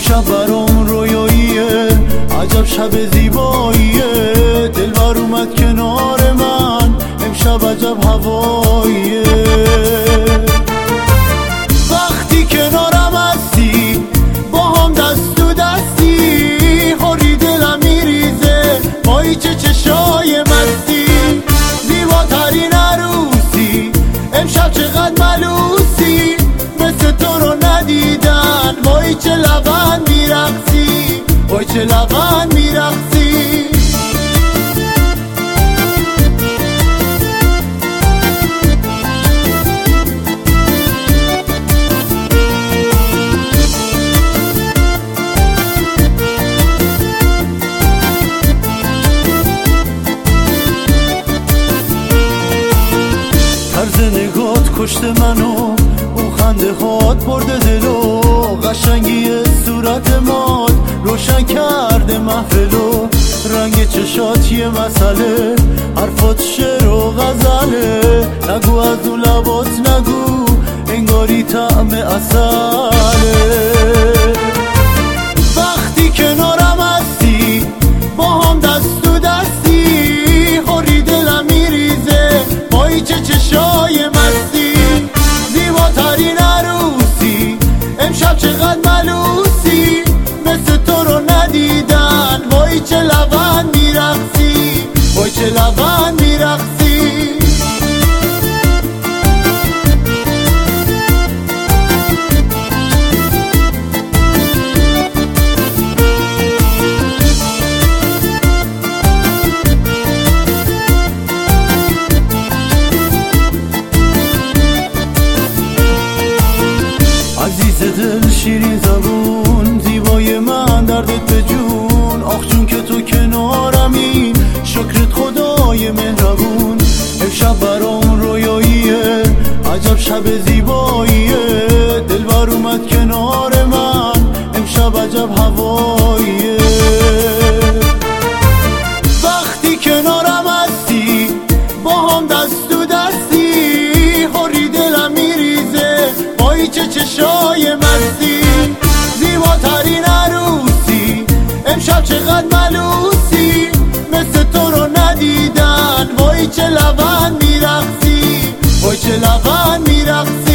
امشب برام رویاییه، عجب شب زیباییه. دلبر اومد کنار من، امشب عجب هواییه. وقتی کنارم هستی با هم دست تو دستی، حالی دلم میریزه وای چه چشای مستی. زیباترین عروسی امشب چقدر ملوسی، مثل تو رو ندیدن وای چه لبن میرقصی، وای چه لبن میرقصی. طرز نگات کشته منو، اون خنده هات برده دلو، قشنگی صورت مات روشن کرده محفلو. رنگ چشات یه مسئله، حرفات شعر و غزله. نگو از اون لبات نگو، انگاری طعم عسله. وقتی کنارم هستی با هم دست تو دستی، حالی دلم میریزه وای چه چشای مستی. زیباترین عروسی امشب چقدر ملوسی، مثل تو رو ندیدن وای چه لبن میرقصی، وای چه لبن میرقصی. عزیز دل شیرین زبون، زیبای من دردت به جون. آخ جون که تو کنارمی، شکرت خدای مهربون. امشب برام رویاییه، عجب شب زیباییه. دلبر اومد کنار من، امشب عجب هواییه. وقتی کنارم هستی با هم دست تو دستی، حالی دلم میریزه وای چه چشای مستی. زیباترین عروسی امشب چقدر ملوسی، مثل تو رو ندیدن وای چه لبن میرقصی، وای چه لبن میرقصی.